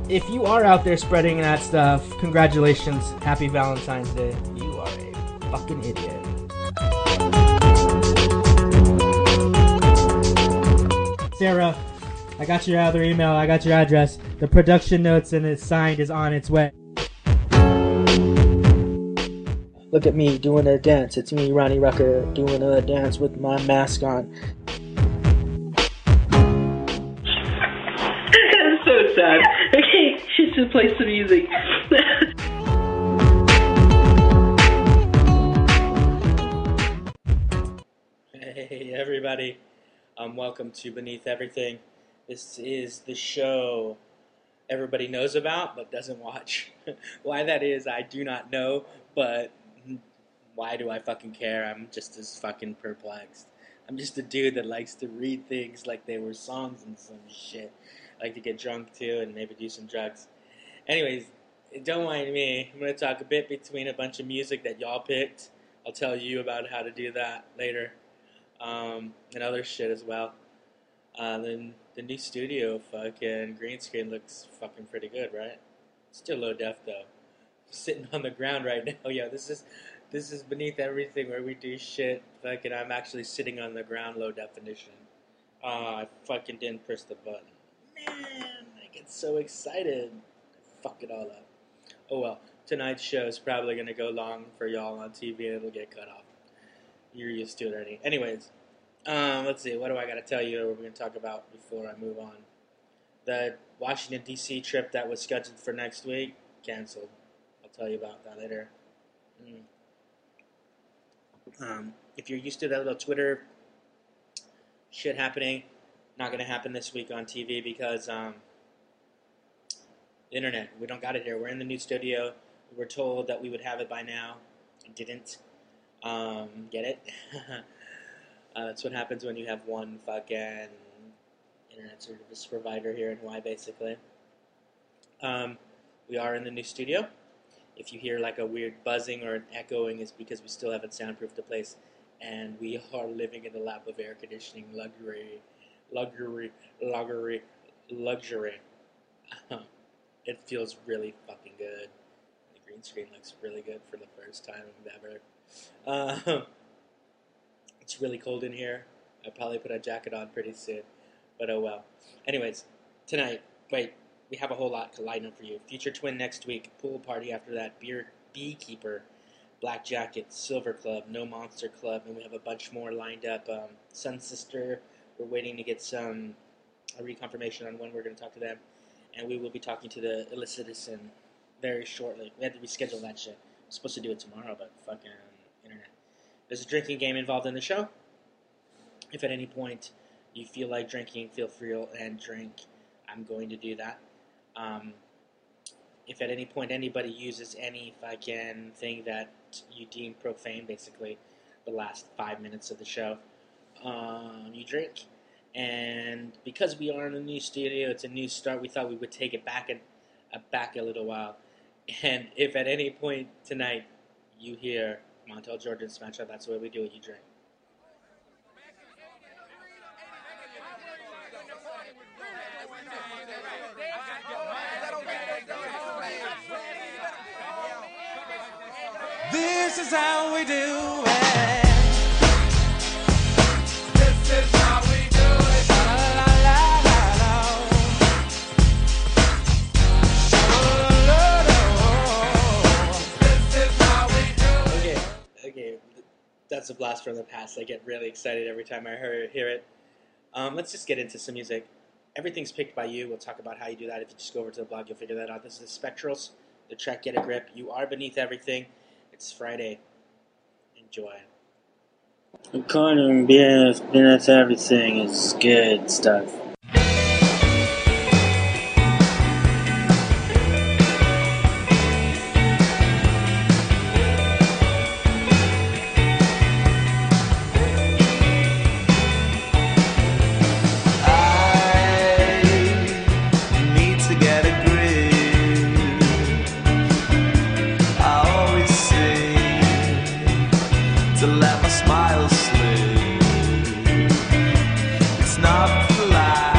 if you are out there spreading that stuff, congratulations. Happy Valentine's Day. You are a fucking idiot. Sarah, I got your other email. I got your address. The production notes and it's signed is on its way. Look at me doing a dance. It's me, Ronnie Rucker, doing a dance with my mask on. That's so sad. Okay, she should play some music. Hey everybody, welcome to Beneath Everything. This is the show everybody knows about but doesn't watch. Why that is, I do not know, but why do I fucking care? I'm just as fucking perplexed. I'm just a dude that likes to read things like they were songs and some shit. I like to get drunk too and maybe do some drugs. Anyways, don't mind me. I'm going to talk a bit between a bunch of music that y'all picked. I'll tell you about how to do that later. And other shit as well. Then the new studio fucking green screen looks fucking pretty good, right? Still low def though. Sitting on the ground right now. Yeah, this is Beneath Everything where we do shit. Fucking, I'm actually sitting on the ground, low definition. I fucking didn't press the button. Man, I get so excited. I fuck it all up. Oh well, tonight's show is probably gonna go long for y'all on TV and it'll get cut off. You're used to it already. Anyways, let's see. What do I got to tell you? What we're going to talk about before I move on? The Washington D.C. trip that was scheduled for next week canceled. I'll tell you about that later. If you're used to that little Twitter shit happening, not going to happen this week on TV because the internet. We don't got it here. We're in the new studio. We were told that we would have it by now. I didn't. Get it? That's what happens when you have one fucking internet service provider here in Hawaii, basically. We are in the new studio. If you hear like a weird buzzing or an echoing, it's because we still haven't soundproofed the place, and we are living in the lap of air conditioning luxury. It feels really fucking good. The green screen looks really good for the first time ever. It's really cold in here. I'll probably put a jacket on pretty soon, but oh well. Anyways, tonight, we have a whole lot lined up for you. Future Twin next week, pool party after that, Beekeeper, Black Jacket, Silver Club, No Monster Club, and we have a bunch more lined up. Sun Sister, we're waiting to get a reconfirmation on when we're going to talk to them, and we will be talking to the Illicitizen very shortly. We had to reschedule that shit. I'm supposed to do it tomorrow, but fucking internet. There's a drinking game involved in the show. If at any point you feel like drinking, feel free and drink. I'm going to do that. If at any point anybody uses any fucking thing that you deem profane, basically the last 5 minutes of the show, you drink. And because we are in a new studio, it's a new start, we thought we would take it back a little while. And if at any point tonight you hear Montel Jordan smash up, that's the way we do it, you drink. This is how we do it. Okay, that's a blast from the past. I get really excited every time I hear it. Let's just get into some music. Everything's picked by you. We'll talk about how you do that. If you just go over to the blog, you'll figure that out. This is the Spectrals, the track Get a Grip. You are beneath everything. It's Friday. Enjoy. According beneath everything is good stuff. To let my smile slip. It's not for life.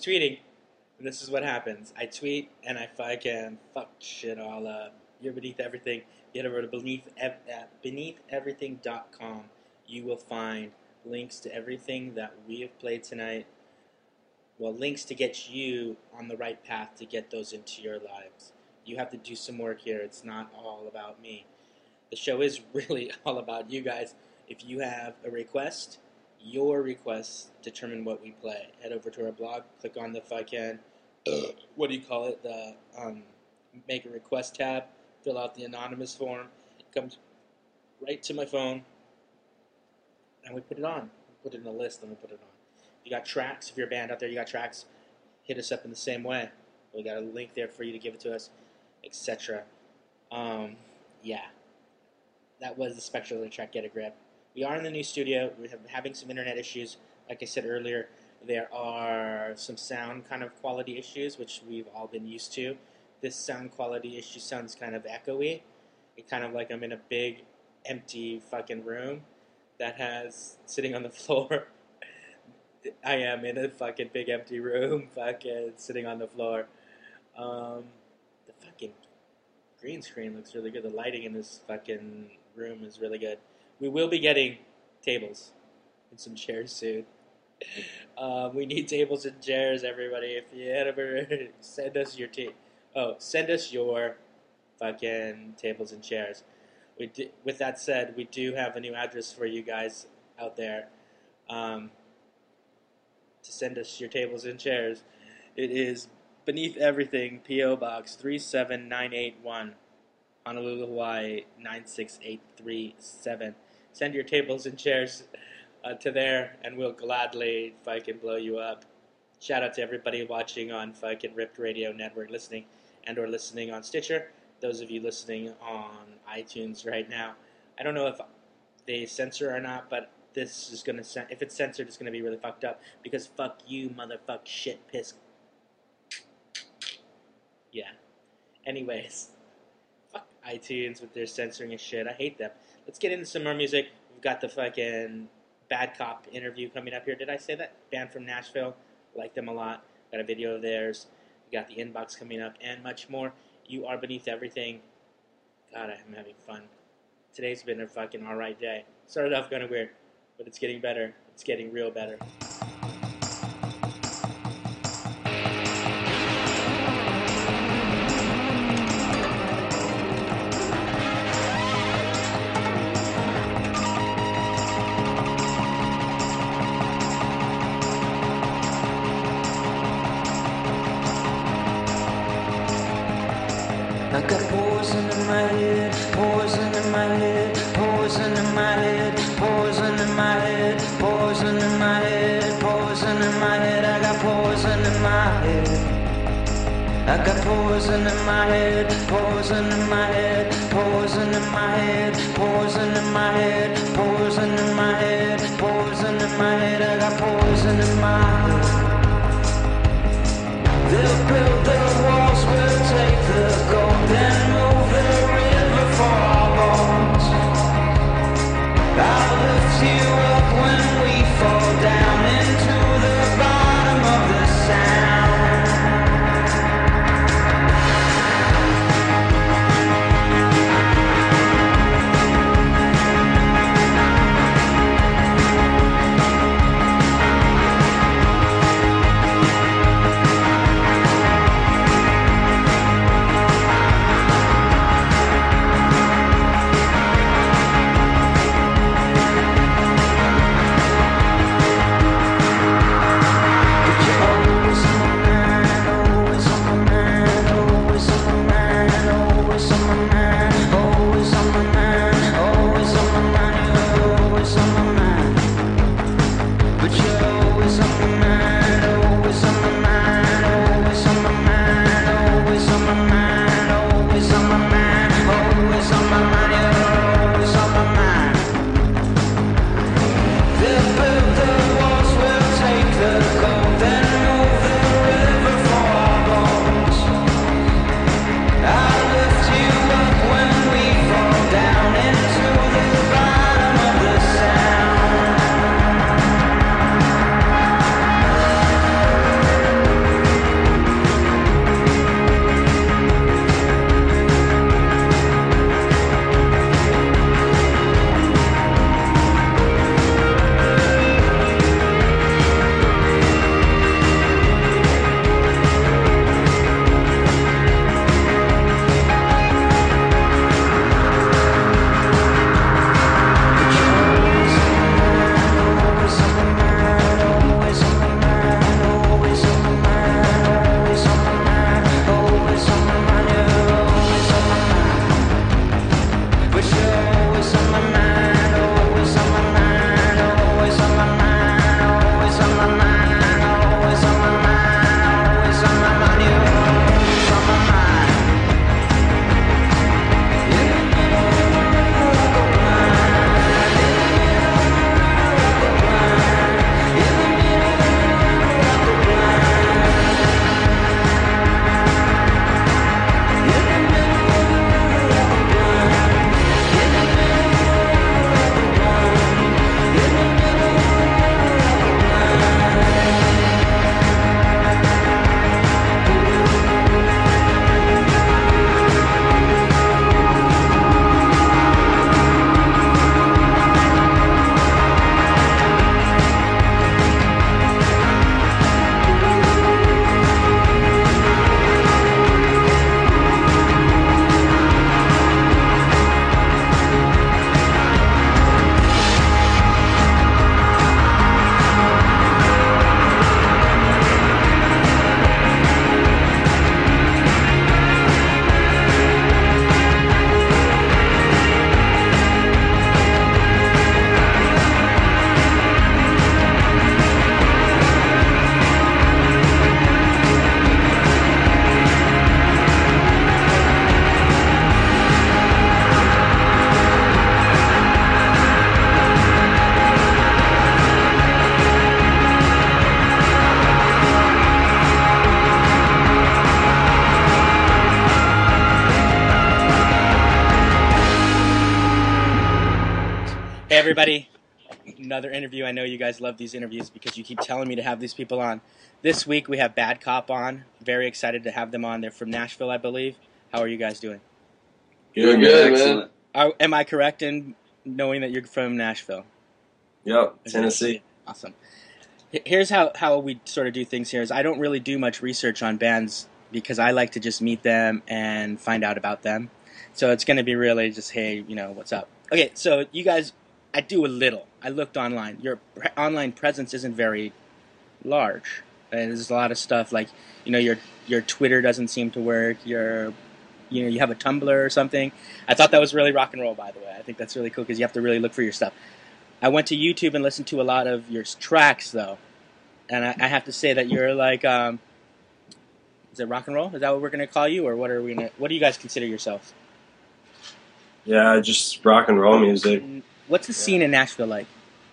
tweeting, and this is what happens. I tweet, and I fucking fuck shit all up. You're Beneath Everything. Get over to beneatheverything.com. You will find links to everything that we have played tonight. Well, links to get you on the right path to get those into your lives. You have to do some work here. It's not all about me. The show is really all about you guys. If you have a request, your requests determine what we play. Head over to our blog, click on the fucking, the make a request tab, fill out the anonymous form. It comes right to my phone, and we put it on. We put it in a list, and we put it on. If you got tracks, if you're a band out there, you got tracks, hit us up in the same way. We got a link there for you to give it to us, etc. Yeah. That was the Spectral of the track Get a Grip. We are in the new studio. We're having some internet issues. Like I said earlier, there are some sound kind of quality issues, which we've all been used to. This sound quality issue sounds kind of echoey. It's kind of like I'm in a big, empty fucking room that has, sitting on the floor. I am in a fucking big, empty room, fucking sitting on the floor. The fucking green screen looks really good. The lighting in this fucking room is really good. We will be getting tables and some chairs soon. We need tables and chairs, everybody. If you head over, send us your send us your fucking tables and chairs. With that said, we do have a new address for you guys out there to send us your tables and chairs. It is Beneath Everything, P.O. Box 37981, Honolulu, Hawaii 96837. Send your tables and chairs to there, and we'll gladly fucking blow you up. Shout out to everybody watching on fucking Ripped Radio Network, listening on Stitcher. Those of you listening on iTunes right now, I don't know if they censor or not, but this is gonna if it's censored, it's gonna be really fucked up because fuck you, motherfuck, shit, piss. Yeah. Anyways, fuck iTunes with their censoring and shit. I hate them. Let's get into some more music. We've got the fucking Bad Cop interview coming up here. Did I say that? Band from Nashville. Like them a lot. Got a video of theirs. We got the Inbox coming up and much more. You are Beneath Everything. God, I'm having fun. Today's been a fucking alright day. Started off kind of weird, but it's getting better. It's getting real better. I got poison in my head, poison in my head, poison in my head, poison in my head, poison in my head, poison in my head. I got poison in my head. I got poison in my head, poison in my head, poison in my head, poison in my head, poison in my head, poison in my head. I got poison in my head. They'll build the walls, we'll take the gold and move the river for our bones. I'll lift you up when we fall down into the bottom of the sound. Hey, everybody. Another interview. I know you guys love these interviews because you keep telling me to have these people on. This week we have Bad Cop on. Very excited to have them on. They're from Nashville, I believe. How are you guys doing? Doing good, man. Am I correct in knowing that you're from Nashville? Yep, Tennessee. Awesome. Here's how we sort of do things here is I don't really do much research on bands because I like to just meet them and find out about them. So it's going to be really just, hey, what's up? Okay, so you guys, I do a little. I looked online. Your online presence isn't very large. And there's a lot of stuff like, your Twitter doesn't seem to work. You have a Tumblr or something. I thought that was really rock and roll, by the way. I think that's really cool because you have to really look for your stuff. I went to YouTube and listened to a lot of your tracks, though. And I have to say that you're like, is it rock and roll? Is that what we're going to call you? Or what do you guys consider yourselves? Yeah, just rock and roll music. What's the scene in Nashville like?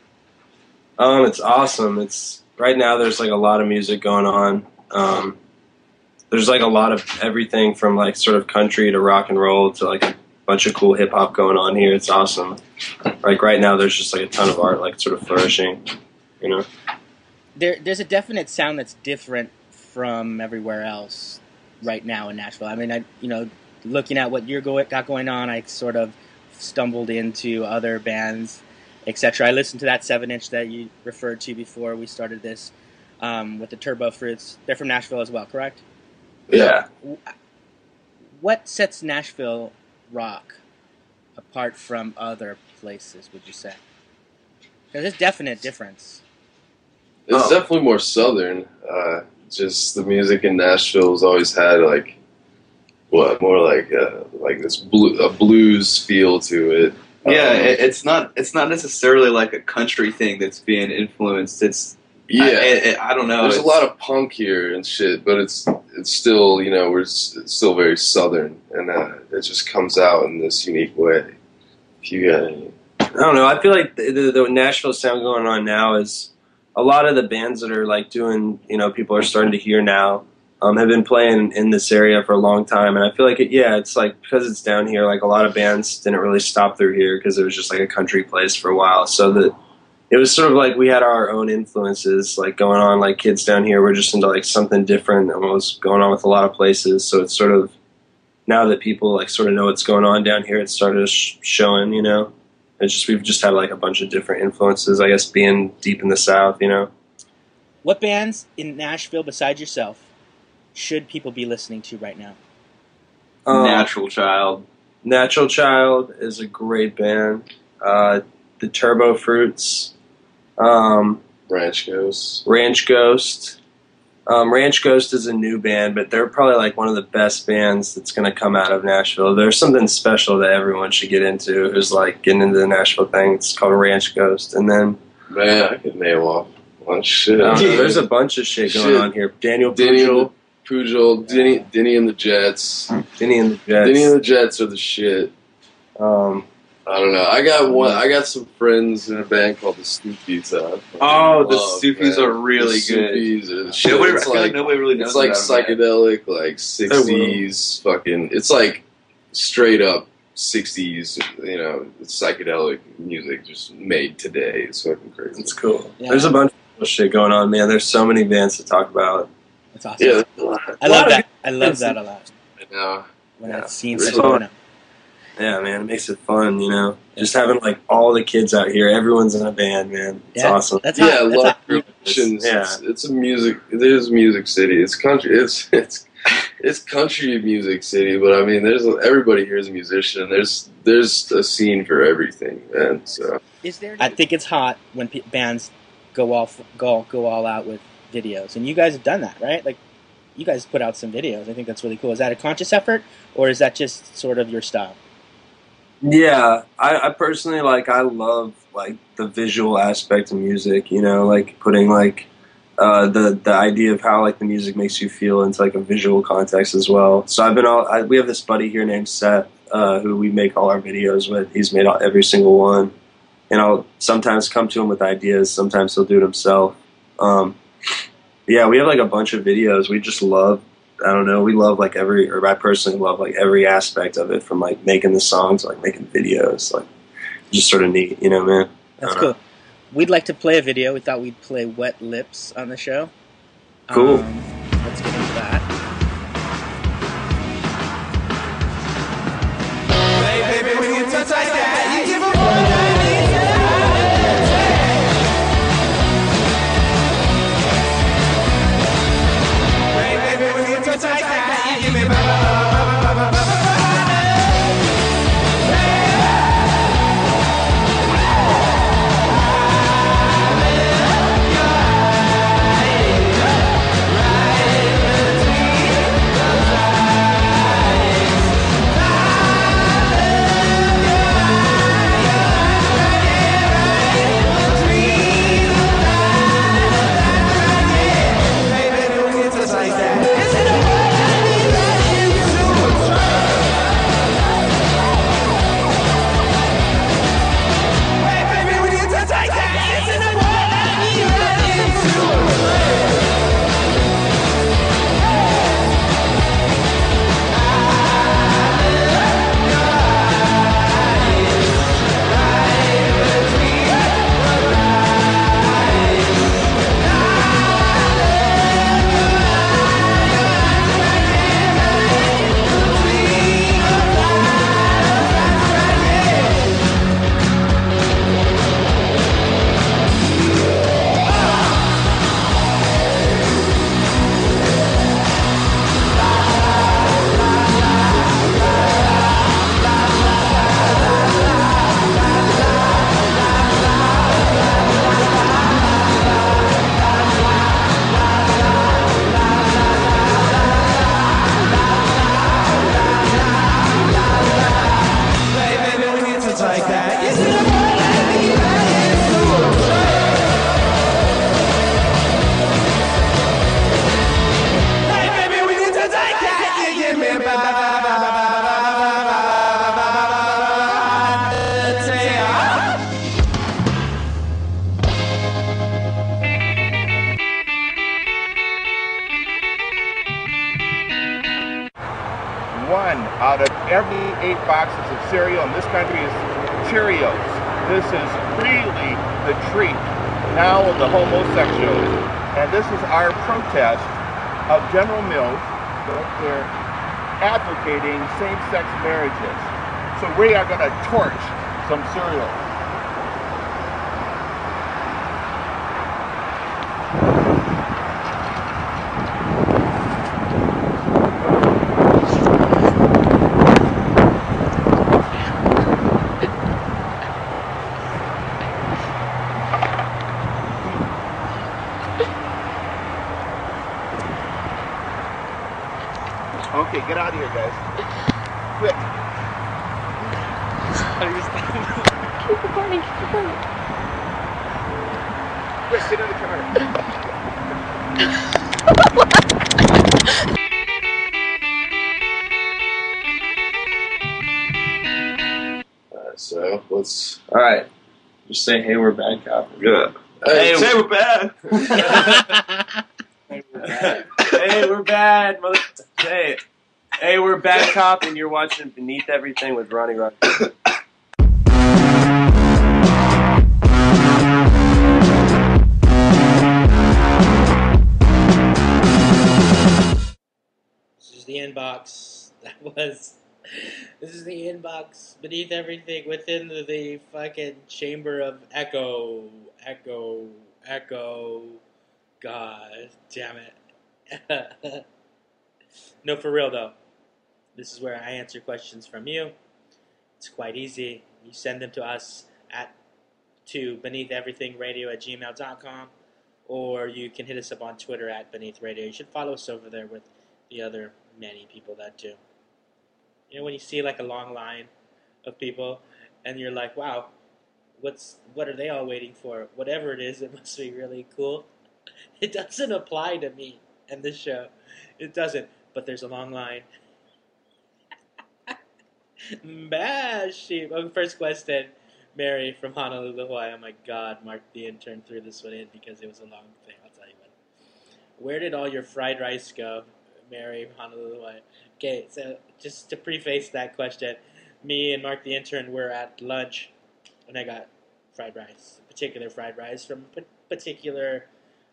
It's awesome. Right now there's like a lot of music going on. There's like a lot of everything from like sort of country to rock and roll to like a bunch of cool hip hop going on here. It's awesome. Like right now there's just like a ton of art like sort of flourishing, There's a definite sound that's different from everywhere else right now in Nashville. I mean, looking at what got going on, I sort of stumbled into other bands, etc. I listened to that 7-inch that you referred to before we started this with the Turbo Fruits. They're from Nashville as well, correct? Yeah. What sets Nashville rock apart from other places, would you say? There's a definite difference. It's definitely more southern. Just the music in Nashville's always had more like this blues feel to it. Yeah, it's not necessarily like a country thing that's being influenced. It's I don't know. There's a lot of punk here and shit, but it's still it's still very southern, and it just comes out in this unique way. If you got any, I don't know. I feel like the Nashville sound going on now is a lot of the bands that are like doing people are starting to hear now. Have been playing in this area for a long time, and I feel like it's like because it's down here, like a lot of bands didn't really stop through here because it was just like a country place for a while. So that it was sort of like we had our own influences like going on. Like kids down here were just into like something different than what was going on with a lot of places. So it's sort of now that people like sort of know what's going on down here, it started showing. It's just we've just had like a bunch of different influences. I guess being deep in the South, What bands in Nashville besides yourself should people be listening to right now? Natural Child. Natural Child is a great band. The Turbo Fruits. Ranch Ghost. Ranch Ghost. Ranch Ghost is a new band, but they're probably like one of the best bands that's going to come out of Nashville. There's something special that everyone should get into. Who's like getting into the Nashville thing. It's called Ranch Ghost. And then, man, I could name off one shit. There's a bunch of shit going on here. Daniel Pujol, Denny and the Jets. Denny and the Jets are the shit. I don't know. I got some friends in a band called the Stoopies. The Stoopies are really good. Stoopies are the shit. Nobody really knows. It's like about them, psychedelic, like 60s fucking. It's like straight up 60s. Psychedelic music just made today. It's fucking crazy. It's cool. Yeah. There's a bunch of shit going on, man. There's so many bands to talk about. That's awesome. Yeah, I love that. I love that a lot. I know. When I've seen such a yeah, man, it makes it fun, Just having like all the kids out here, everyone's in a band, man. It's awesome. That's I love musicians. It's a music. It is music city. It's country. It's country music city. But I mean, everybody here is a musician. There's a scene for everything, man. So I think it's hot when bands go all out with videos, and you guys have done that, right? Like, you guys put out some videos. I think that's really cool. Is that a conscious effort, or is that just sort of your style? Yeah, I personally I love like the visual aspect of music. Like putting like the idea of how like the music makes you feel into like a visual context as well. So we have this buddy here named Seth who we make all our videos with. He's made every single one, and I'll sometimes come to him with ideas. Sometimes he'll do it himself. Yeah, we have like a bunch of videos. We just love. I don't know. We love like I personally love like every aspect of it, from like making the songs, like making videos. Like just sort of neat, you know, man. That's cool. We'd like to play a video. We thought we'd play Wet Lips on the show. Cool. Let's get into that. Hey, baby, when you touch like that, you give a Hey, baby, when you touch like that, you give me out of every 8 boxes of cereal in this country is Cheerios. This is really the treat now of the homosexuals. And this is our protest of General Mills. They're advocating same-sex marriages. So we are going to torch some cereal. Okay, get out of here, guys. Quick. Keep recording, keep recording. Quick, get in the car. So let's. All right. Just say, hey, we're bad cop. Good. Hey, say we're bad. Hey, we're bad. Hey, we're bad cop, and you're watching Beneath Everything with Ronnie Rock. This is the inbox. This is the inbox beneath everything within the fucking chamber of echo. God damn it. No, for real though. This is where I answer questions from you. It's quite easy. You send them to us to beneatheverythingradio@gmail.com, or you can hit us up on Twitter @beneathradio. You should follow us over there with the other many people that do. You know, when you see like a long line of people and you're like, wow, what are they all waiting for? Whatever it is, it must be really cool. It doesn't apply to me and this show. It doesn't. But there's a long line. Bash sheep. Okay, first question. Mary from Honolulu, Hawaii. Oh my God, Mark the intern threw this one in because it was a long thing. I'll tell you what. Where did all your fried rice go? Mary from Honolulu, Hawaii. Okay, so just to preface that question, me and Mark the intern were at lunch and I got fried rice, particular fried rice from particular,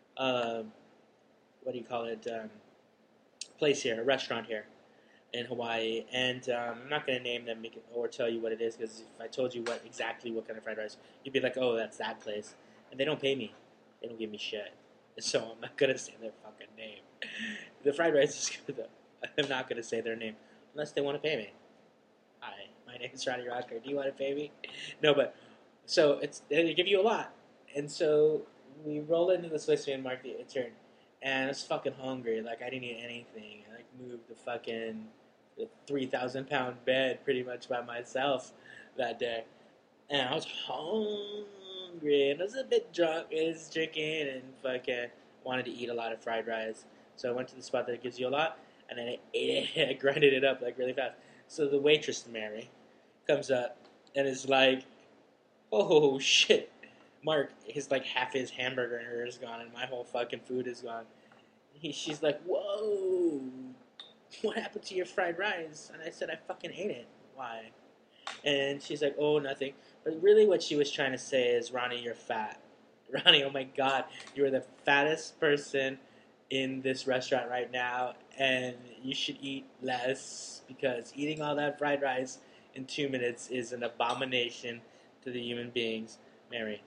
what do you call it, place here, a restaurant here in Hawaii. And I'm not going to name them or tell you what it is, because if I told you exactly what kind of fried rice, you'd be like, oh, that's that place. And they don't pay me. They don't give me shit. So I'm not going to say their fucking name. The fried rice is good, though. I'm not going to say their name unless they want to pay me. Hi, my name is Ronnie Rocker. Do you want to pay me? No, but so they give you a lot. And so we roll into this place and Mark the intern, and I was fucking hungry. Like, I didn't eat anything. I moved the 3,000-pound bed pretty much by myself that day. And I was hungry, and I was a bit drunk. I was drinking and fucking wanted to eat a lot of fried rice. So I went to the spot that gives you a lot, and then I ate it. I grinded it up like really fast. So the waitress, Mary, comes up and is like, oh shit, Mark, half his hamburger is gone and my whole fucking food is gone. She's like, whoa, what happened to your fried rice? And I said, I fucking ate it. Why? And she's like, oh, nothing. But really what she was trying to say is, Ronnie, you're fat. Ronnie, oh my God, you are the fattest person in this restaurant right now, and you should eat less, because eating all that fried rice in 2 minutes is an abomination to the human beings. Mary,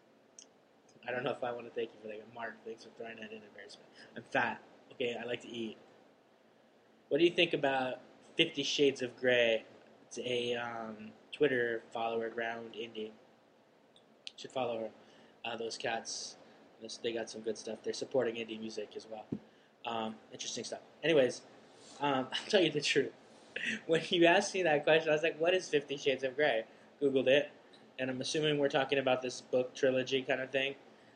I don't know if I want to thank you for that. Mark, thanks for throwing that in embarrassment. I'm fat. Okay, I like to eat. What do you think about 50 Shades of Grey? It's a Twitter follower, Ground Indie. You should follow her. Those cats. They got some good stuff. They're supporting indie music as well. Interesting stuff. Anyways, I'll tell you the truth. When you asked me that question, I was like, what is 50 Shades of Grey? Googled it, and I'm assuming we're talking about this book trilogy kind of thing.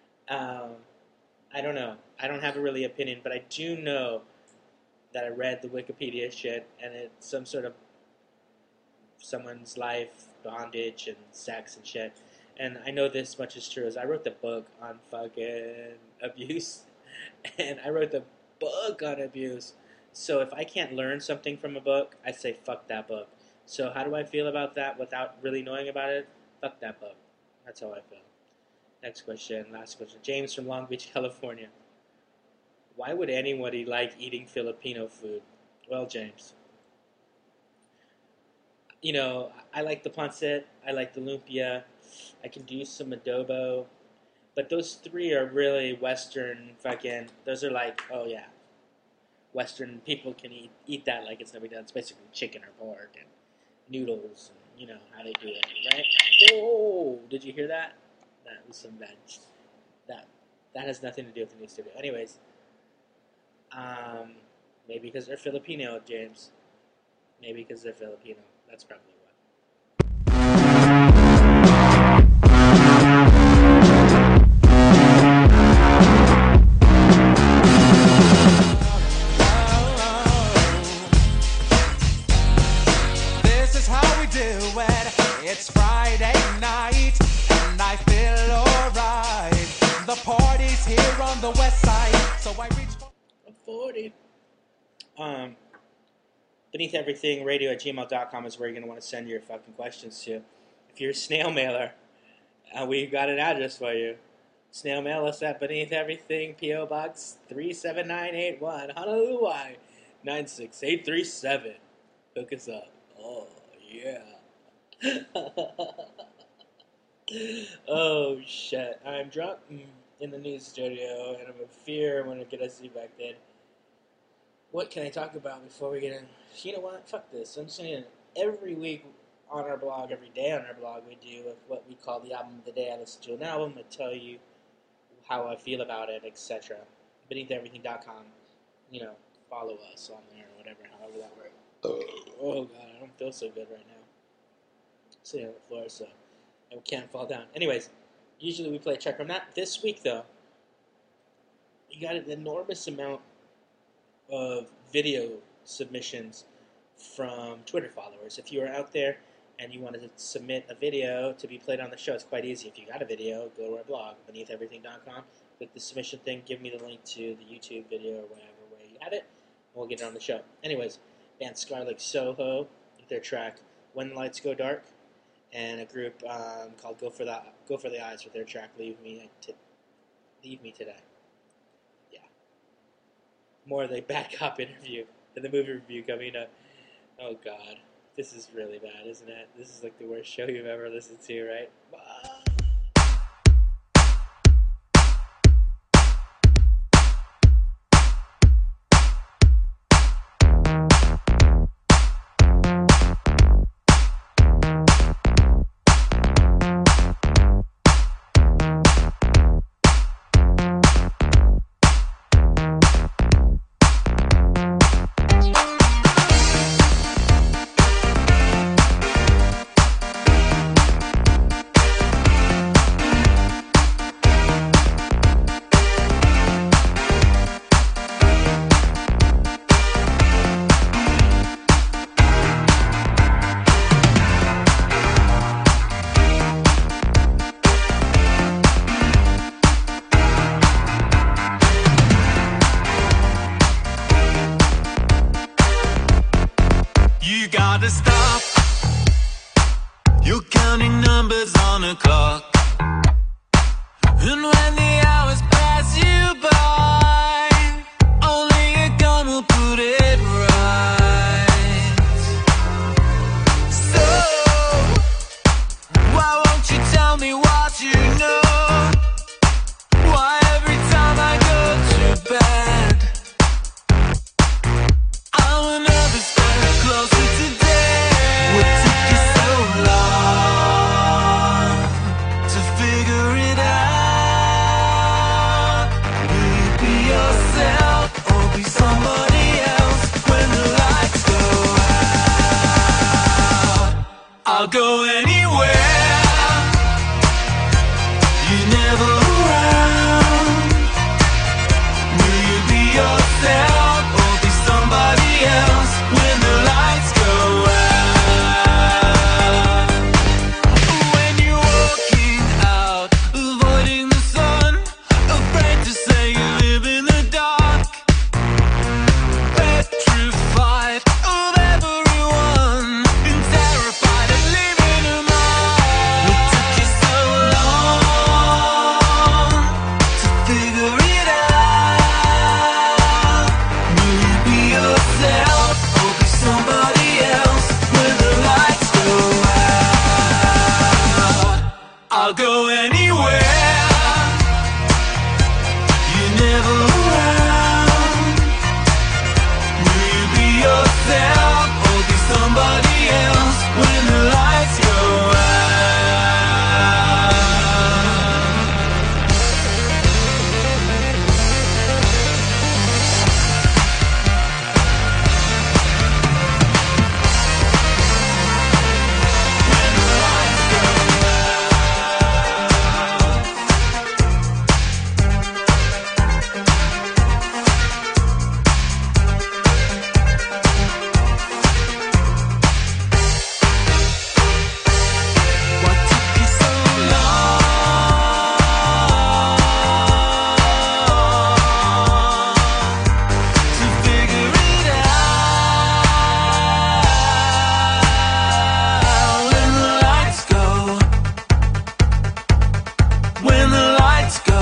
I don't know. I don't have a really opinion, but I do know that I read the Wikipedia shit, and it's some sort of someone's life, bondage, and sex and shit. And I know this much is true, as I wrote the book on fucking abuse, and I wrote the book on abuse. So if I can't learn something from a book, I say fuck that book. So how do I feel about that without really knowing about it? Fuck that book. That's how I feel. Next question, last question. James from Long Beach, California. Why would anybody like eating Filipino food? Well, James, you know, I like the pancit, I like the lumpia, I can do some adobo, but those three are really Western fucking, those are like, oh yeah, Western people can eat that like it's never done. It's basically chicken or pork and noodles, and you know how they do it, right? Whoa, did you hear that? That was some bad, that has nothing to do with the new studio. Anyways, maybe because they're Filipino, James. Maybe because they're Filipino. That's probably why. This is how we do it. It's Friday night, and I feel alright. The party's here on the west side, so I reach for 40. Beneath Everything Radio at gmail.com is where you're going to want to send your fucking questions to. If you're a snail mailer, we got an address for you. Snail mail us at Beneath Everything, P.O. Box 37981, Honolulu, Hawaii, 96837. Hook us up. Oh, yeah. Oh, shit. I'm drunk in the news studio, and I'm in fear when I get a seat back then. What can I talk about before we get in? You know what? Fuck this. I'm saying every week on our blog, every day on our blog, we do what we call the album of the day. I listen to an album and tell you how I feel about it, etc. BeneathEverything.com. You know, follow us on there or whatever, however that works. Oh, God, I don't feel so good right now. I'm sitting on the floor, so I can't fall down. Anyways, usually we play Check from that. This week, though, you got an enormous amount of video submissions from Twitter followers. If you are out there and you wanted to submit a video to be played on the show, it's quite easy. If you got a video, go to our blog, BeneathEverything.com, click the submission thing, give me the link to the YouTube video or whatever way you have it, and we'll get it on the show. Anyways, band Scarlet Soho with their track When the Lights Go Dark. and a group called Go for the Eyes with their track "Leave Me Today." Yeah, more of the Bad Cop interview and the movie review coming up. Oh God, this is really bad, isn't it? This is like the worst show you've ever listened to, right? You gotta stop. You're counting numbers on a clock. And when the hours pass you by, only a gun will put it right. So, why won't you tell me what you know? Why every time I go to bed, I'm another step closer to death? What took you so long to figure it out? Will you be yourself or be somebody else when the lights go out? I'll go anywhere. You're never around. Will you be yourself or be somebody else when the lights go out? When you're walking out, avoiding the sun, afraid to say you live in the dark, petrified of everyone, and terrified of leaving a mark. What took you so long to figure it out? Will you be yourself or be somebody else when the lights go out? I'll go anywhere. You're never around. Will you be yourself or be somebody else when the lights go out? What took you so long to figure it out? When the lights go, when the lights go,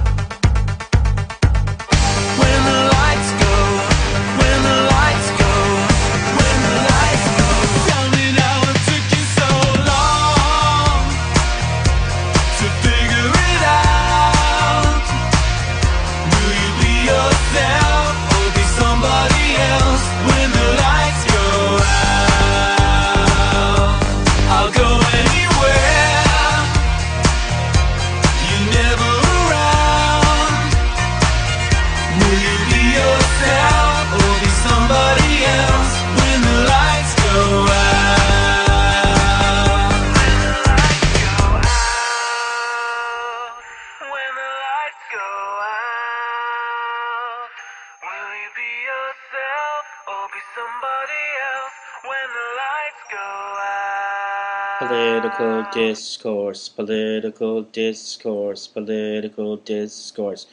when the lights go, when the lights go, when the lights go. Tell me now what took you so long to figure it out. Will you be yourself or be somebody else when the lights go out? I'll go anywhere. You're never around. Will you be yourself or be somebody else when the lights go out? When the lights go out, will you be yourself or be somebody else when the lights go out? Political discourse, political discourse, political discourse,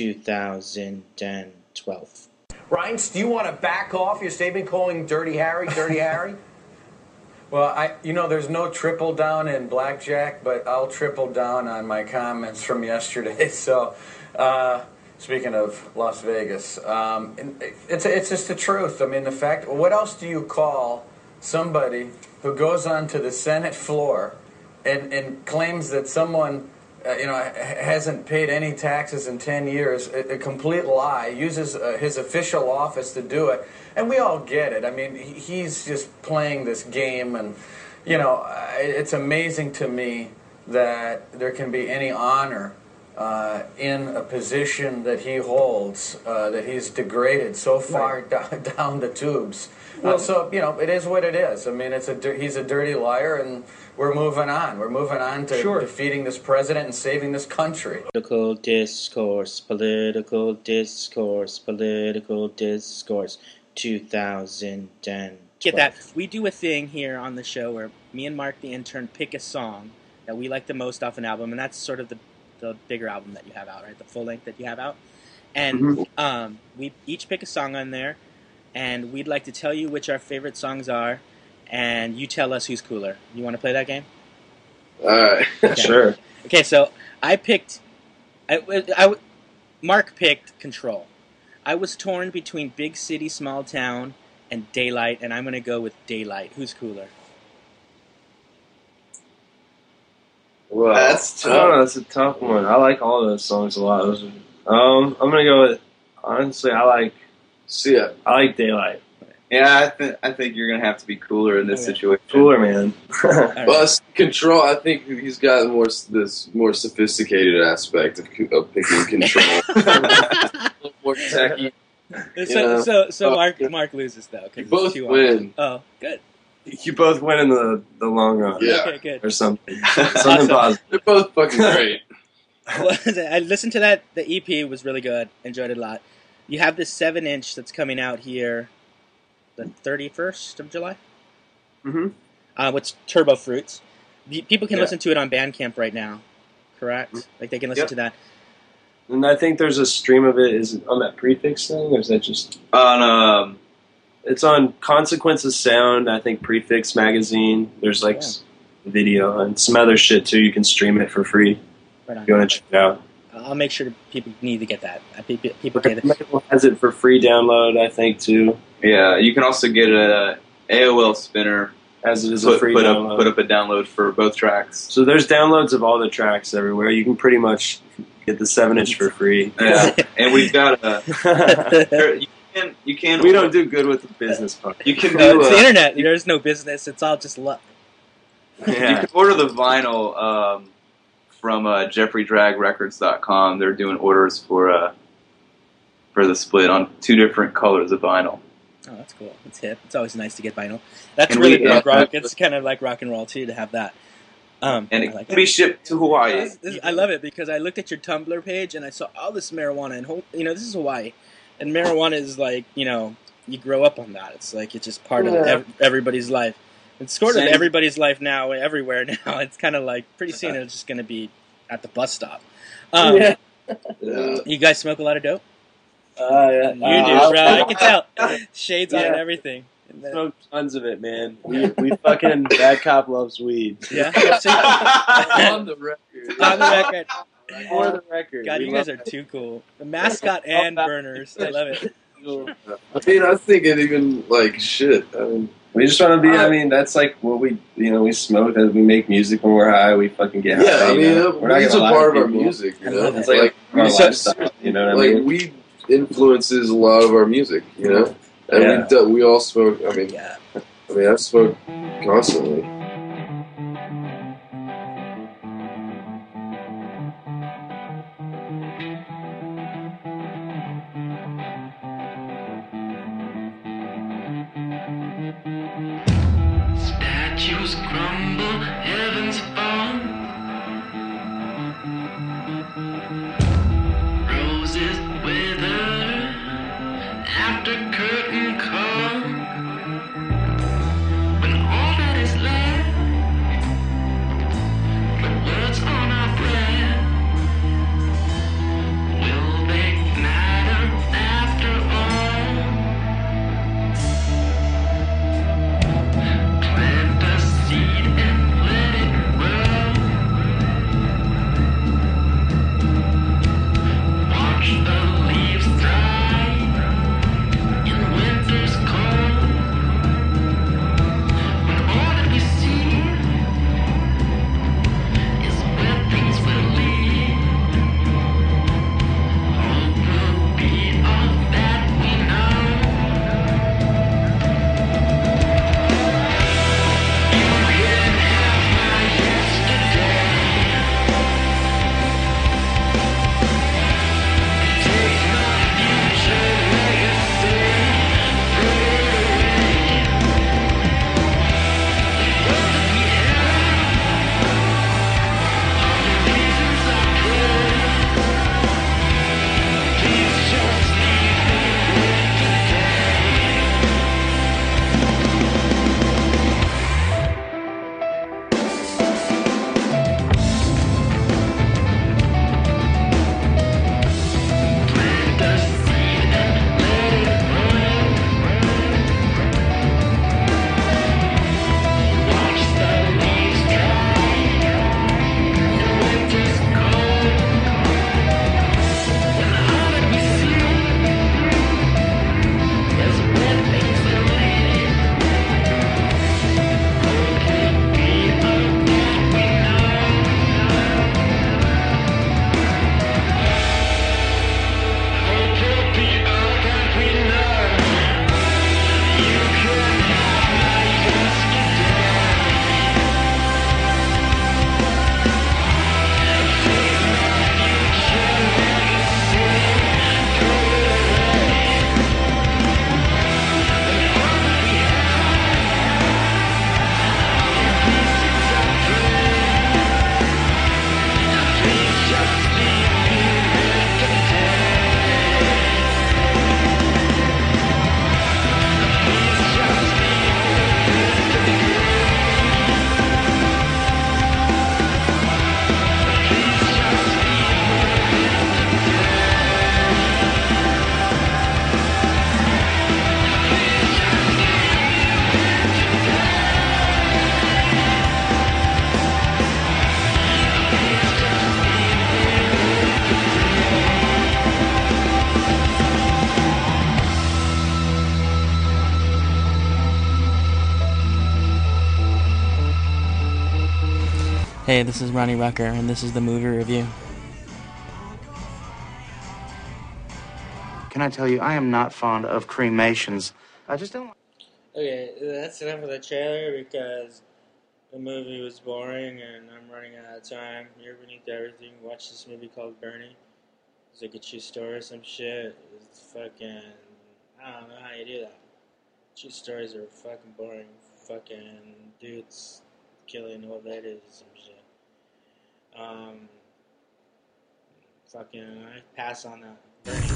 2012. Reince, do you want to back off your statement calling Dirty Harry Dirty Harry? Well, there's no triple down in blackjack, but I'll triple down on my comments from yesterday. So, speaking of Las Vegas, it's just the truth. I mean, the fact. What else do you call somebody who goes onto the Senate floor and claims that someone hasn't paid any taxes in 10 years, a complete lie, uses his official office to do it, and we all get it. I mean, he's just playing this game, and, it's amazing to me that there can be any honor in a position that he holds, that he's degraded so far down the tubes. Well, so, it is what it is. I mean, he's a dirty liar, and we're moving on. We're moving on to defeating this president and saving this country. Political discourse, 2010. Get that. We do a thing here on the show where me and Mark the intern pick a song that we like the most off an album, and that's sort of the bigger album that you have out, right? The full length that you have out. And we each pick a song on there, and we'd like to tell you which our favorite songs are, and you tell us who's cooler. You want to play that game? All right. Okay. Sure. Okay, so Mark picked Control. I was torn between Big City, Small Town, and Daylight, and I'm going to go with Daylight. Who's cooler? Well, That's I don't know. That's a tough one. I like all of those songs a lot. I'm gonna go with. Honestly, I like Daylight. Yeah, I think you're gonna have to be cooler in this situation. Cooler, man. Plus, Control. I think he's got this more sophisticated aspect of picking Control. A little more tacky. So Mark loses though. You both win. Oh, good. You both win in the long run. Yeah. Okay, good. Or something. Something positive. They're both fucking great. Well, I listened to that. The EP was really good. Enjoyed it a lot. You have this 7-inch that's coming out here the 31st of July. Mm-hmm. With Turbo Fruits. People can listen to it on Bandcamp right now, correct? Like they can listen to that. And I think there's a stream of it. Is it on that Prefix thing, or is that just on? It's on Consequences Sound. I think Prefix magazine. There's video and some other shit too. You can stream it for free. Right on. If you want to check it out. I'll make sure people need to get that. People get it. Michael has it for free download, I think, too. Yeah, you can also get a AOL spinner as it is a free download. Put up a download for both tracks. So there's downloads of all the tracks everywhere. You can pretty much get the 7-inch for free. Yeah, and we've got you can. We don't do good with the business part. You can do. It's the internet. There's no business. It's all just luck. Yeah. You can order the vinyl from JeffreyDragRecords.com. They're doing orders for the split on 2 different colors of vinyl. Oh, that's cool. It's hip. It's always nice to get vinyl. That's really good rock. It's kind of like rock and roll too to have that. And it can be shipped to Hawaii. I love it because I looked at your Tumblr page and I saw all this marijuana, and this is Hawaii, and marijuana is like you grow up on that. It's like it's just part of everybody's life. It's sort of everybody's life now, everywhere now. It's kind of like pretty soon it's just going to be at the bus stop. You guys smoke a lot of dope? Yeah. You do, bro. I can tell. Shades on and everything. Smoke tons of it, man. We fucking Bad Cop loves weed. Yeah. On the record. On the record. For the record. God, you guys are too cool. The mascot and burners. I love it. I mean, I think it even shit. I mean, we just want to be. I mean, that's like what we smoke. As we make music when we're high, we fucking get high. Yeah, I mean, weed's a part of our music. It's like our lifestyle. You know what I mean? Weed influences a lot of our music. And we all smoke. I mean, I smoke constantly. Statues crumble, heavens fall. Roses wither after curtain call. When all that is left, the words on our breath, will they matter after all? Plant us Hey, this is Ronnie Rucker, and this is the movie review. Can I tell you, I am not fond of cremations. I just don't. Okay, that's enough of the trailer because the movie was boring and I'm running out of time. You're beneath everything. Watch this movie called Bernie. It's like a true story or some shit. It's fucking... I don't know how you do that. True stories are fucking boring. Fucking dudes killing old ladies or some shit. Fucking... I pass on that. Bernie.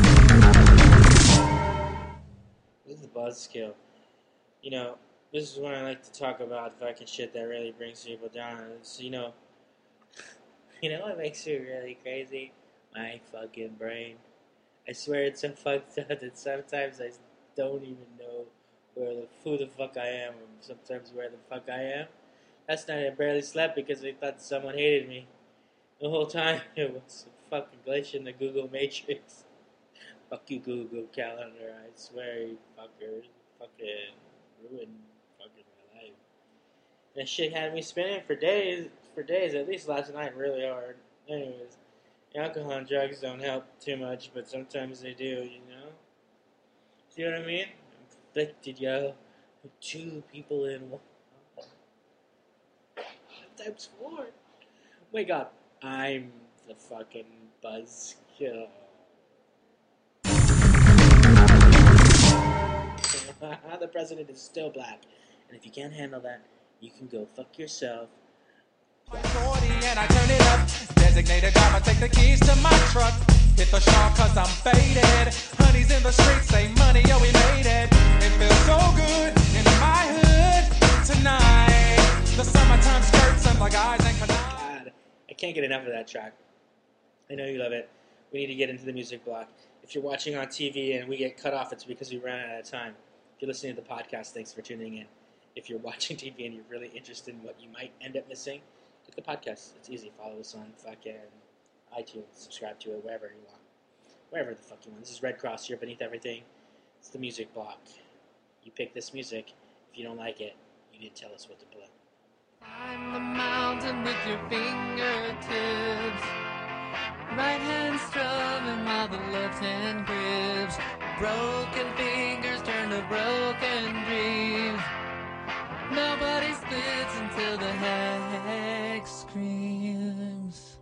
This is the buzzkill. You know, this is when I like to talk about fucking shit that really brings people down. It's, you know what makes me really crazy? My fucking brain. I swear it's so fucked up that sometimes I don't even know who the fuck I am, or sometimes where the fuck I am. Last night I barely slept because I thought someone hated me. The whole time it was a fucking glitch in the Google Matrix. Fuck you, Google Calendar. I swear, you fuckers. Fucking ruined fucking my life. That shit had me spinning for days, at least last night, really hard. Anyways, alcohol and drugs don't help too much, but sometimes they do, you know? See what I mean? I'm afflicted, yo. With 2 people in one. Times 4. Wake up. I'm the fucking buzzkill. The president is still black. And if you can't handle that, you can go fuck yourself. And I turn it up. Designated driver, take the keys to my truck. Hit the shop cause I'm faded. Honey's in the streets, say money, yo, we made it. It feels so good in my hood tonight. The summertime skirts and the guys and God, I can't get enough of that track. I know you love it. We need to get into the music block. If you're watching on TV and we get cut off, it's because we ran out of time. If you're listening to the podcast, thanks for tuning in. If you're watching TV and you're really interested in what you might end up missing, click the podcast. It's easy. Follow us on fucking iTunes. Subscribe to it wherever you want. Wherever the fuck you want. This is Red Cross. You're beneath everything. It's the music block. You pick this music. If you don't like it, you didn't tell us what to play. Climb the mountain with your fingertips. Right hand strumming while the left hand grips. Broken fingers turn to broken dreams. Nobody splits until the hex screams.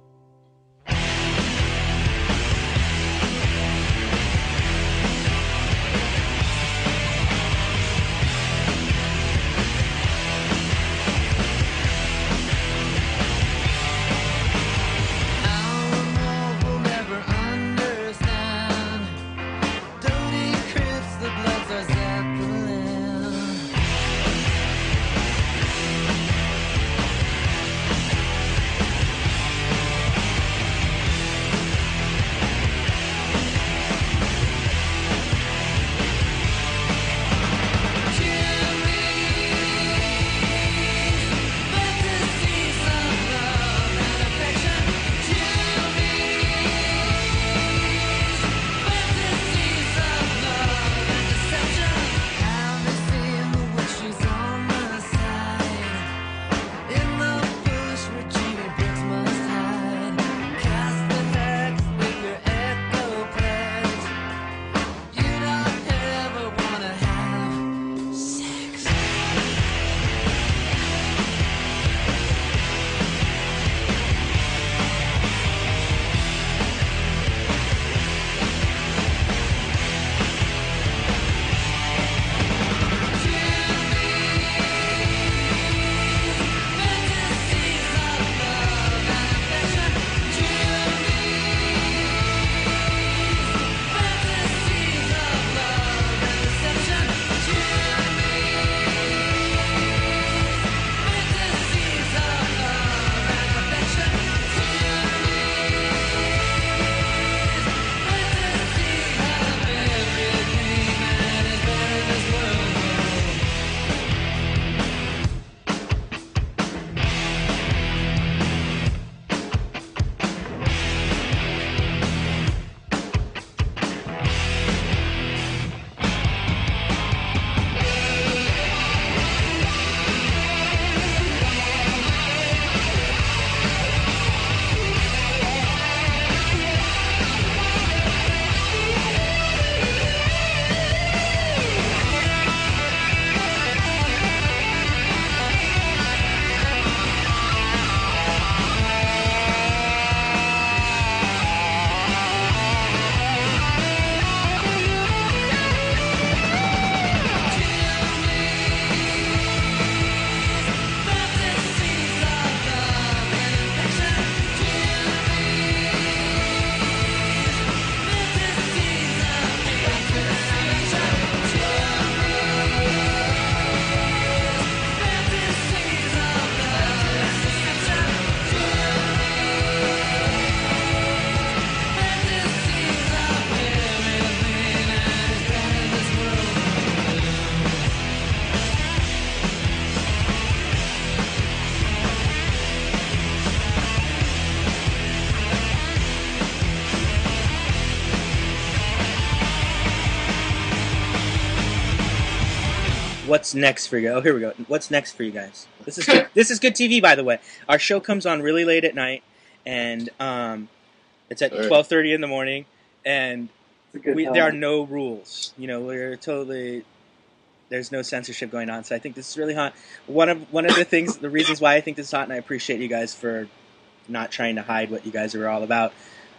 What's next for you? Oh, here we go. What's next for you guys? This is good. This is good TV, by the way. Our show comes on really late at night, and it's at 12:30 in the morning, and there are no rules. You know, we're totally. There's no censorship going on, so I think this is really hot. One of the things, the reasons why I think this is hot, and I appreciate you guys for not trying to hide what you guys are all about,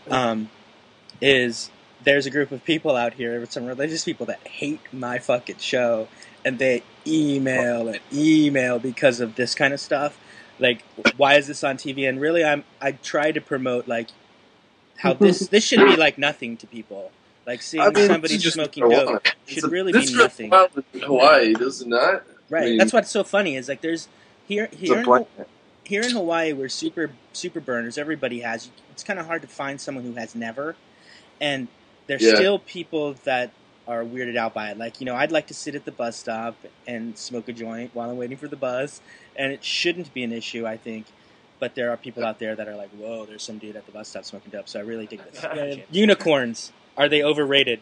is there's a group of people out here, some religious people that hate my fucking show, and they email and email because of this kind of stuff. Like, why is this on TV? And really, I try to promote like how this should be like nothing to people. Like seeing somebody smoking dope should really be nothing. In Hawaii, does it not? Right. I mean, that's what's so funny is like there's here in Hawaii we're super burners. Everybody has. It's kind of hard to find someone who has never, and there's still people that are weirded out by it. Like, you know, I'd like to sit at the bus stop and smoke a joint while I'm waiting for the bus, and it shouldn't be an issue, I think. But there are people out there that are like, whoa, there's some dude at the bus stop smoking dope. So I really dig this. Unicorns. Are they overrated?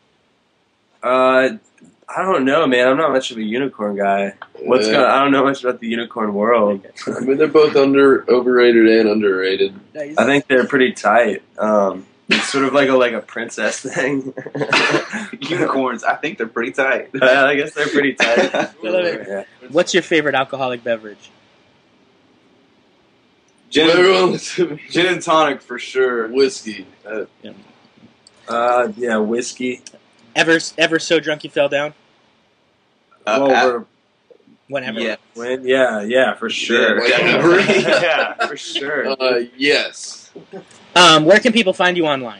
I don't know, man. I'm not much of a unicorn guy. I don't know much about the unicorn world. I mean, they're both overrated and underrated. Nice. I think they're pretty tight. It's sort of like a princess thing. Unicorns, I think they're pretty tight. I guess they're pretty tight. I love it. Yeah. What's your favorite alcoholic beverage? Gin and tonic for sure. Whiskey. Whiskey. Ever so drunk you fell down? Whenever. Yeah. Yeah, for sure. Yeah, for sure. Yes. Where can people find you online?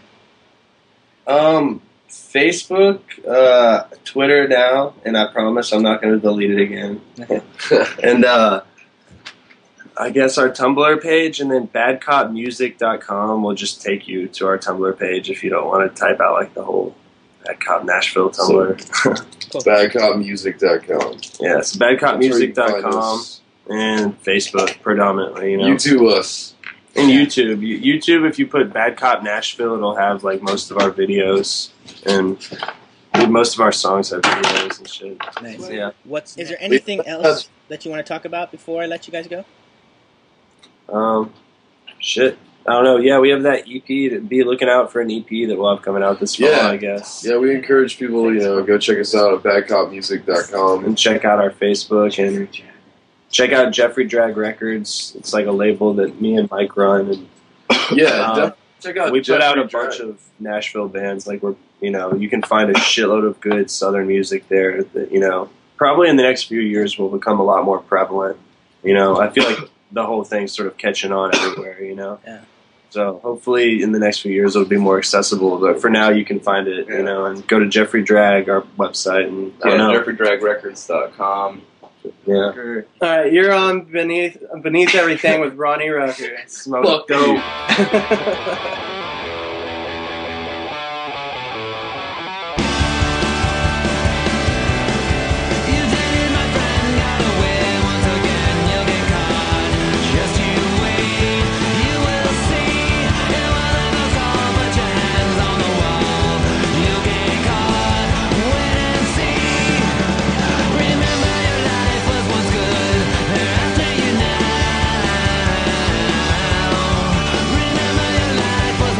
Facebook, Twitter now, and I promise I'm not going to delete it again. Okay. And I guess our Tumblr page, and then badcopmusic.com will just take you to our Tumblr page if you don't want to type out like the whole Bad Cop Nashville Tumblr. Badcopmusic.com. Yeah, so badcopmusic.com and Facebook predominantly. You know, YouTube us. And YouTube. YouTube, if you put Bad Cop Nashville, it'll have like most of our videos, and most of our songs have videos and shit. Nice. Yeah. Is there anything else that you want to talk about before I let you guys go? Shit. I don't know. Yeah, we have that EP. To be looking out for an EP that we'll have coming out this fall, I guess. Yeah, we encourage people, go check us out at badcopmusic.com. And check out our Facebook and check out Jeffrey Drag Records. It's like a label that me and Mike run. And check out. We put out a bunch of Nashville bands. Like you can find a shitload of good Southern music there. That probably in the next few years will become a lot more prevalent. I feel like the whole thing's sort of catching on everywhere. Yeah. So hopefully in the next few years it'll be more accessible. But for now you can find it, and go to Jeffrey Drag, our website, and jeffreydragrecords.com. Yeah. All right, you're on Beneath Everything with Ronnie Rucker. Smoke dope. Remember your life was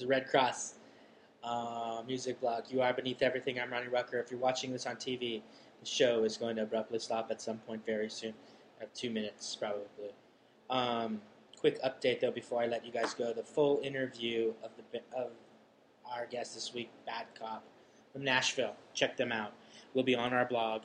the Red Cross music blog. You Are Beneath Everything. I'm Ronnie Rucker. If you're watching this on TV, the show is going to abruptly stop at some point very soon. I have 2 minutes probably. Quick update though before I let you guys go. The full interview of our guest this week, Bad Cop from Nashville. Check them out. Will be on our blog,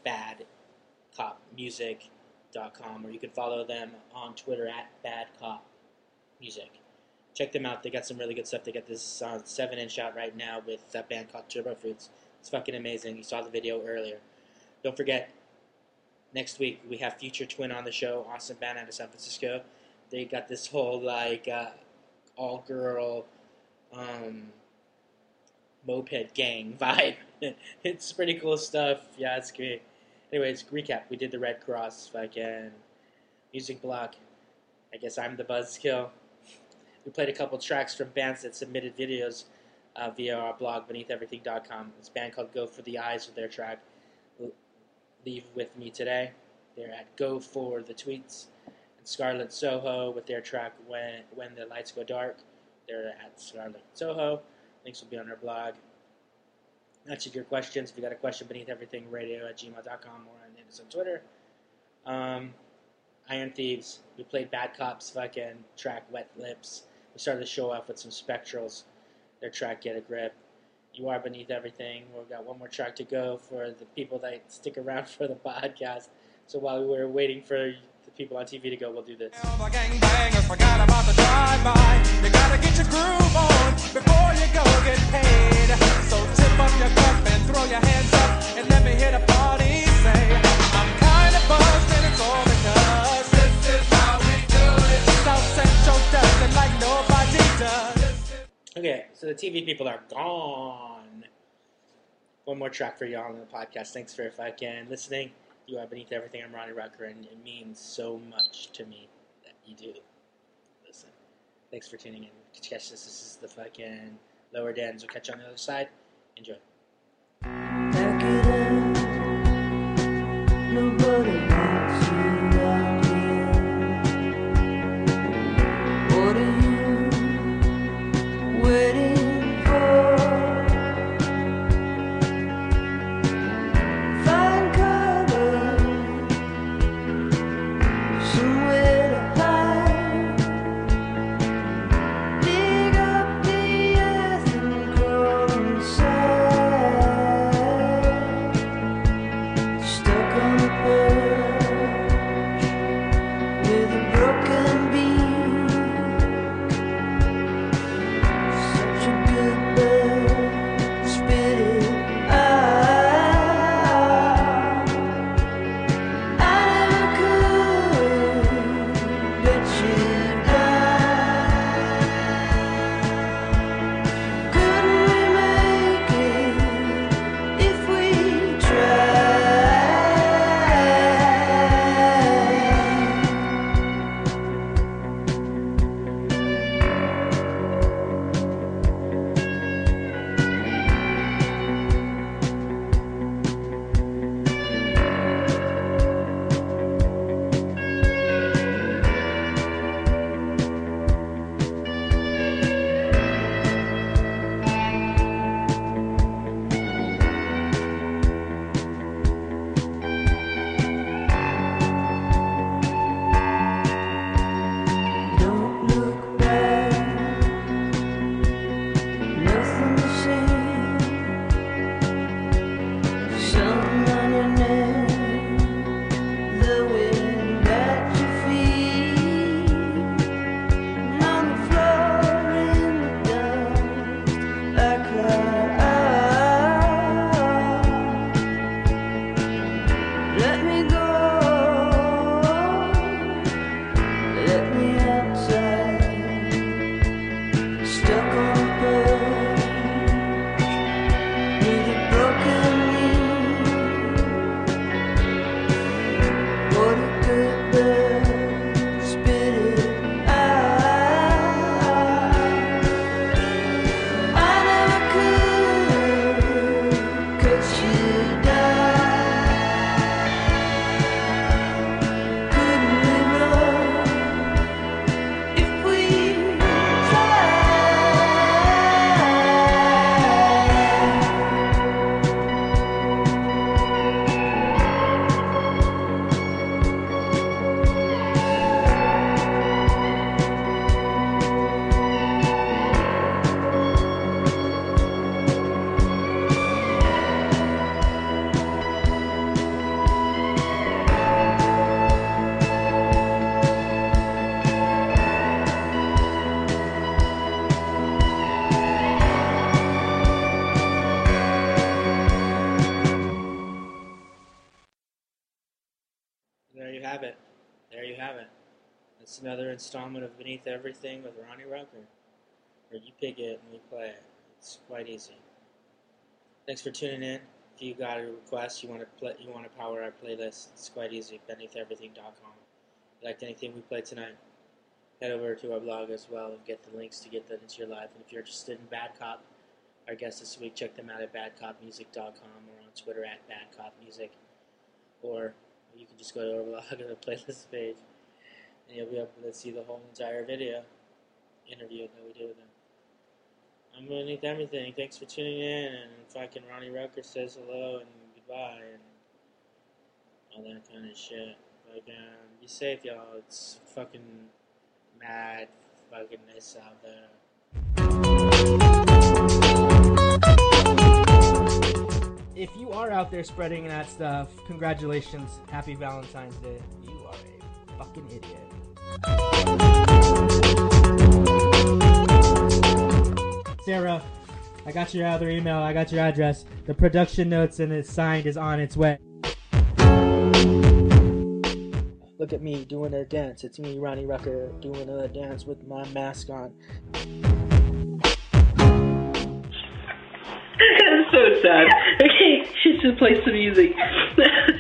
badcopmusic.com, or you can follow them on Twitter at badcopmusic. Check them out. They got some really good stuff. They got this 7-inch out right now with a band called Turbo Fruits. It's fucking amazing. You saw the video earlier. Don't forget, next week we have Future Twin on the show, awesome band out of San Francisco. They got this whole all-girl moped gang vibe. It's pretty cool stuff. Yeah, it's great. Anyways, recap. We did the Red Cross fucking music block. I guess I'm the buzzkill. We played a couple tracks from bands that submitted videos via our blog, BeneathEverything.com. This band called Go for the Eyes with their track Leave With Me Today. They're at Go for the Tweets. And Scarlet Soho with their track When the Lights Go Dark. They're at Scarlet Soho. Links will be on our blog. Answer your questions. If you got a question, beneatheverythingradio@gmail.com or on us on Twitter. Iron Thieves. We played Bad Cop's fucking track Wet Lips. We started the show off with some Spectrals. Their track Get a Grip. You Are Beneath Everything. We've got one more track to go for the people that stick around for the podcast. So while we were waiting for the people on TV to go, we'll do this. Gangbangers forgot about the drive-by. You gotta get your groove on before you go get paid. So tip up your cup and throw your hands up and let me hear the party say, I'm kind of buzzed and it's all because this is how we do it. South Central does it like nobody does. Okay, so the TV people are gone. One more track for y'all on the podcast. Thanks for fucking listening. You Are Beneath Everything. I'm Ronnie Rucker, and it means so much to me that you do listen. Thanks for tuning in. Catch this. This is the fucking Lower Dens. We'll catch you on the other side. Enjoy. Pack it up. Nobody wants you out here. What are you waiting for? Find cover, somewhere to hide. Dig up the earth and crawl inside. Stuck on a bird. there you have it. There you have it. It's another installment of Beneath Everything with Ronnie Rucker, where you pick it and we play it. It's quite easy. Thanks for tuning in. If you got a request, you want to power our playlist, it's quite easy. BeneathEverything.com. If you liked anything we played tonight, head over to our blog as well and get the links to get that into your life. And if you're interested in Bad Cop, our guest this week, check them out at badcopmusic.com or on Twitter at badcopmusic. Or you can just go to our blog and the playlist page, and you'll be able to see the whole entire video interview that we did with them. I'm Beneath Everything. Thanks for tuning in, and fucking Ronnie Rucker says hello and goodbye and all that kind of shit. Like, be safe, y'all. It's fucking mad fuckingness out there. If you are out there spreading that stuff, congratulations. Happy Valentine's Day. You are a fucking idiot. Sarah, I got your other email. I got your address. The production notes and it's signed is on its way. Look at me doing a dance. It's me, Ronnie Rucker, doing a dance with my mask on. I'm so sad. Okay, she should play some music.